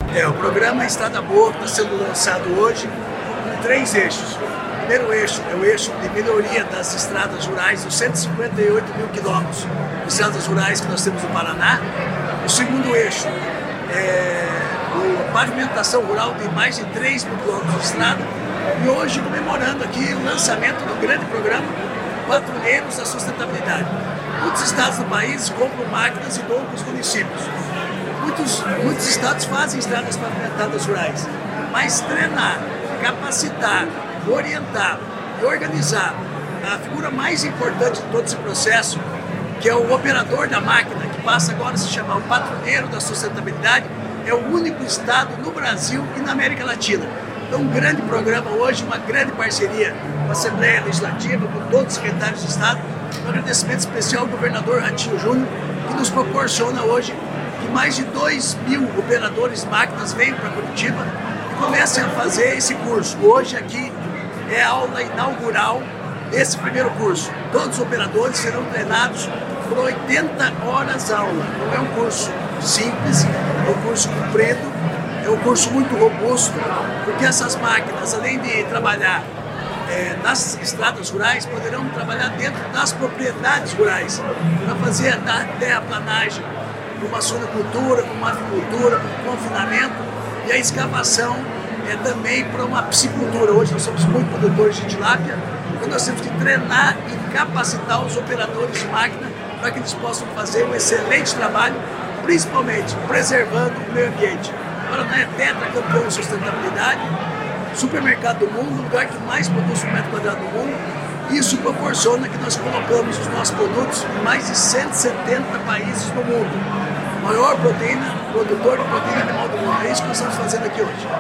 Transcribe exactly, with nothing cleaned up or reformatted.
É, o programa Estrada Boa está sendo lançado hoje com três eixos. O primeiro eixo é o eixo de melhoria das estradas rurais, dos cento e cinquenta e oito mil quilômetros de estradas rurais que nós temos no Paraná. O segundo eixo é a pavimentação rural de mais de três mil quilômetros de estrada. E hoje comemorando aqui o lançamento do grande programa Patrulheiros da Sustentabilidade. Muitos estados do país compram máquinas e doam para os municípios. Muitos, muitos estados fazem estradas pavimentadas rurais, mas treinar, capacitar, orientar e organizar a figura mais importante de todo esse processo, que é o operador da máquina, que passa agora a se chamar o Patrulheiro da Sustentabilidade, é o único estado no Brasil e na América Latina. Então, um grande programa hoje, uma grande parceria com a Assembleia Legislativa, com todos os secretários de Estado. Um agradecimento especial ao governador Ratinho Júnior, que nos proporciona hoje que mais de dois mil operadores de máquinas venham para Curitiba e comecem a fazer esse curso. Hoje aqui é a aula inaugural desse primeiro curso. Todos os operadores serão treinados por oitenta horas aula. Não é um curso simples, é um curso comprido, é um curso muito robusto, porque essas máquinas, além de trabalhar é, nas estradas rurais, poderão trabalhar dentro das propriedades rurais, para fazer a terraplanagem, uma suinocultura, uma avicultura, um confinamento, e a escavação é também para uma piscicultura. Hoje nós somos muito produtores de tilápia, então nós temos que treinar e capacitar os operadores de máquina para que eles possam fazer um excelente trabalho, principalmente preservando o meio ambiente. Agora, não é tetracampeão de sustentabilidade, supermercado do mundo, o lugar que mais produz por metro quadrado do mundo. Isso proporciona que nós colocamos os nossos produtos em mais de cento e setenta países do mundo. O maior proteína, produtor de proteína animal do mundo. É isso que nós estamos fazendo aqui hoje.